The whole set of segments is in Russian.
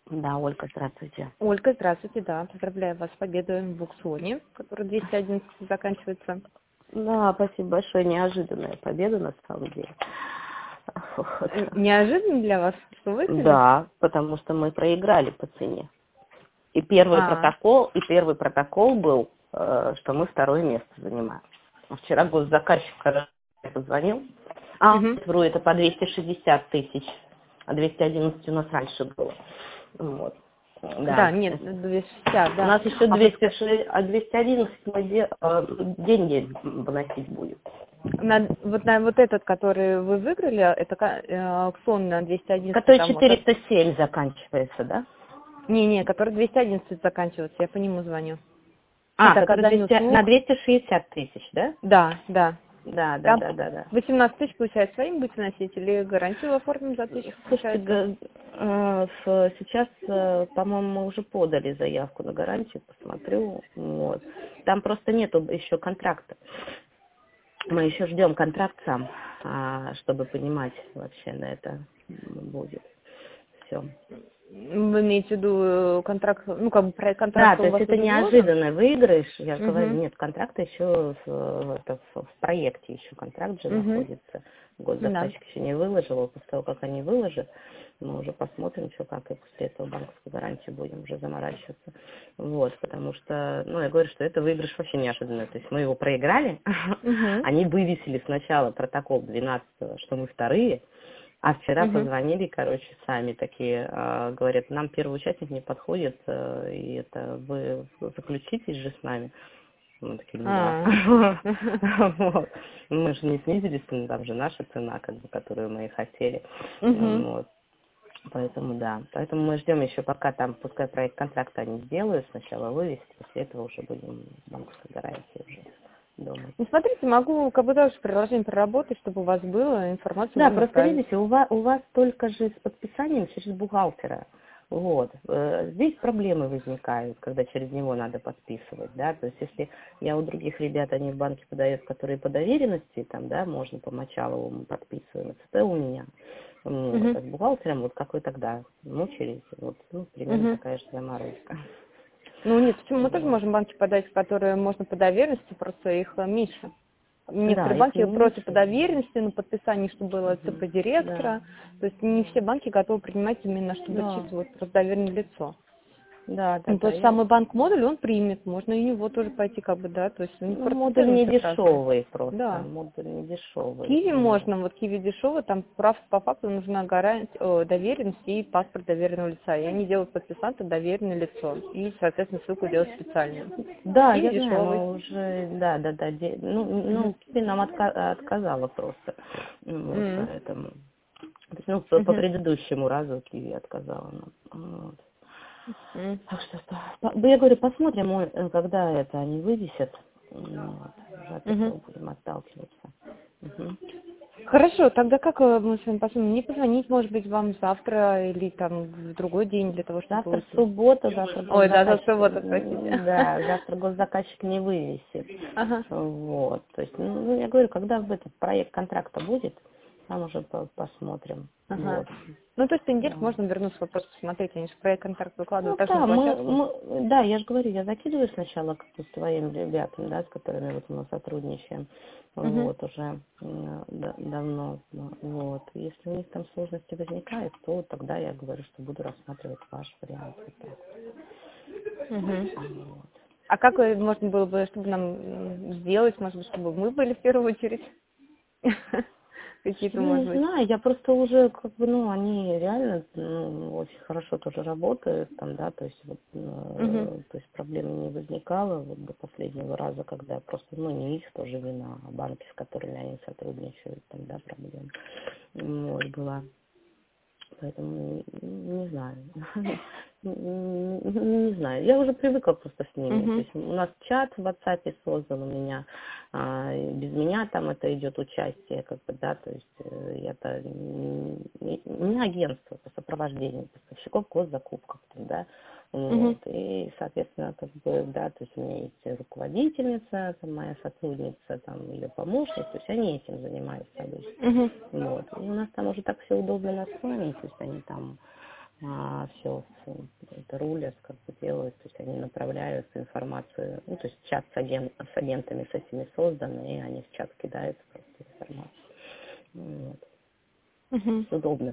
Да, Ольга, здравствуйте. Ольга, здравствуйте, да. Поздравляю вас с победой в аукционе, который 211 заканчивается. Да, спасибо большое. Неожиданная победа, на самом деле. Вот. Неожиданно для вас, что выиграли? Да, потому что мы проиграли по цене. И первый А, протокол был, что мы второе место занимаем. Вчера госзаказчик позвонил. угу. Вру, это по 260 тысяч, а 211 у нас раньше было. Вот. Да, Да. нет, 260, У да. нас еще А 206, а 211 мы деньги выносить будем. вот на вот этот, который вы выиграли, это аукцион на 211, Который там вот. 407 заканчивается, да? Не, который 211 заканчивается, я по нему звоню. Это Который оказание 200, на услуг. 260 тысяч, да? Да, да. Да, да, Там да, да, да. 18 тысяч, получается, своим будете носить или гарантию оформим за 1000, Слушайте, получается? сейчас, по-моему, мы уже подали заявку на гарантию, посмотрю. Вот. Там просто нету еще контракта. Мы еще ждем контракт сам, чтобы понимать вообще на это будет все. Вы имеете в виду контракт, ну, как бы проект Да, контракта то у есть вас это уже вложен? неожиданный выигрыш. Я же говорю, Угу, нет, контракт еще в проекте, еще контракт же угу, находится. да. Госзаказчик еще не выложил, а после того, как они выложат, мы уже посмотрим, что как, и после этого банковской гарантии будем уже заморачиваться. Вот, потому что, ну, я говорю, что это выигрыш вообще неожиданный. То есть мы его проиграли, Угу, они вывесили сначала протокол 12-го, что мы вторые, а вчера угу. позвонили, короче, сами такие, говорят, нам первый участник не подходит, и это вы заключитесь же с нами. Мы такие, ну да. А. Вот. Мы же не снизились, ну, там же наша цена, как бы, которую мы и хотели. Угу. Вот. Поэтому да. Поэтому мы ждем еще, пока там, пускай проект контракта они сделают, сначала вывести, после этого уже будем банковской гарантии уже думать. Ну, смотрите, могу как бы даже приложение проработать, чтобы у вас было, информацию Да, вам просто отправить. видите, у вас только же с подписанием через бухгалтера. Вот. Здесь проблемы возникают, когда через него надо подписывать, да, то есть если я у других ребят, они в банке подают, которые по доверенности, там, да, можно по Мочалову мы подписываем, ЦП у меня, вот, Угу. а с бухгалтером, вот какой тогда мучились, вот, ну, примерно Угу. такая же заморозка. Ну нет, почему мы тоже Вот. можем банки подать, которые можно по доверенности, просто их меньше. Да, Некоторые их банки просят по меньше, доверенности, на подписании, чтобы было ЦП да, директора. То есть не все банки готовы принимать именно, чтобы да, чисто вот просто доверенное лицо. да, да, Ну, да, тот же самый банк модуль, он примет, можно и него тоже пойти, как бы, да, то есть у них ну, просто модуль цены не все разные. дешевый просто, Да. модуль не дешевый, Киви вот. можно, вот Киви дешево, там по факту нужна доверенность и паспорт доверенного лица. И они делают подписанта доверенное лицо. И, соответственно, ссылку делают специальную. Да, Киви я знаю, дешевый. мы уже, да, да, да, Мгм. Киви нам отказала просто, вот, М. поэтому, то есть, ну, по Мгм. предыдущему разу Киви отказала нам, вот. М. Так что, я говорю, посмотрим, когда это они вывесят, вот, уже от Мгм. этого будем отталкиваться. Мгм. Хорошо, тогда как мы с вами посмотрим? Не позвонить, может быть, вам завтра или там в другой день для того, чтобы... Завтра суббота, завтра Ой, да, за госзаказчик, субботу, простите. да, завтра госзаказчик не вывесит. Ага. Вот, то есть, ну, я говорю, когда этот проект контракта будет, там уже посмотрим. Ага. Вот. Ну, то есть в понедельник Вот. можно вернуться, просто посмотреть, они же проект контракт выкладывают Ну также на да, площадку. да, я же говорю, я закидываю сначала как-то с твоим ребятам, да, с которыми вот мы сотрудничаем, Угу. вот, уже давно, вот. Если у них там сложности возникают, то тогда я говорю, что буду рассматривать ваш вариант. Вот так. Угу. Вот. А как можно было бы, чтобы нам сделать, может быть, чтобы мы были в первую очередь? Какие-то, Я может не быть. знаю, я просто уже, как бы, ну, они реально, ну, очень хорошо тоже работают, там, да, то есть, вот, Угу. то есть проблем не возникало, вот, до последнего раза, когда просто, ну, не их тоже вина, а банки, с которыми они сотрудничают, там, да, проблем, вот, была. Поэтому не знаю. Не знаю. Я уже привыкла просто с ними. То Угу. есть у нас чат в WhatsApp создан у меня. И без меня там это идет участие, как бы, да, то есть это не агентство по сопровождению поставщиков госзакупках, да. Угу. Вот. И, соответственно, как бы, да, то есть у меня есть руководительница, там, моя сотрудница, там, ее помощник, то есть они этим занимаются обычно. Угу. Вот. И у нас там уже так все удобно настроено, то есть они там все это рулят, как бы делают, то есть они направляют информацию, ну, то есть чат с агентами с этими созданы, и они в чат кидают просто информацию. Вот. Мгм. Удобно.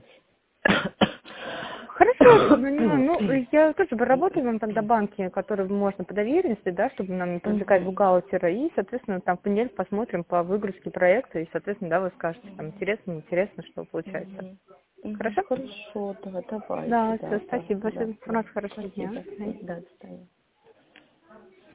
Хорошо, ну, я тоже бы работаю вам тогда банки, которые можно по доверенности, да, чтобы нам не привлекать бухгалтера, и, соответственно, там в понедельник посмотрим по выгрузке проекта, и, соответственно, да, вы скажете, там, интересно, неинтересно, что получается. Хорошо? Хорошо, да, давайте, Да, все, да, спасибо да, большое. У нас хорошего дня. спасибо, да, до свидания.